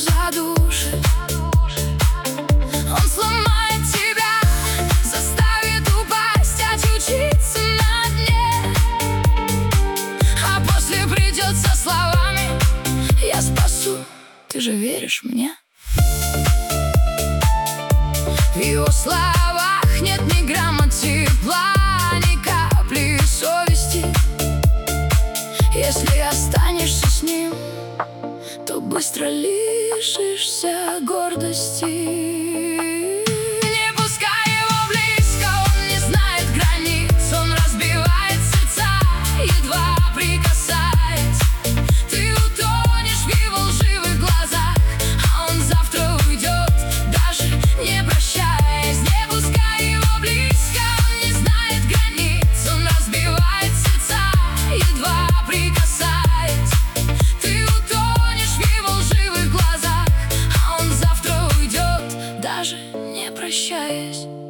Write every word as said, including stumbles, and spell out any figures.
задушит. Он сломает тебя, заставит упасть, отключиться на дне. А после придет со словами: я спасу, ты же веришь мне? В его словах нет ни грамма тепла, ни капли совести. Если останешься с ним, то быстро лишишься гордости. Не пускай его близко, он не знает границ. Он разбивает сердца, едва прикасаясь. Ты утонешь в его лживых глазах, а он завтра уйдет, даже не прощаясь. Не пускай его близко, он не знает границ. Он разбивает сердца, едва прикасаясь. Ты утонешь в его лживых глазах, а он завтра уйдет, даже не прощаясь.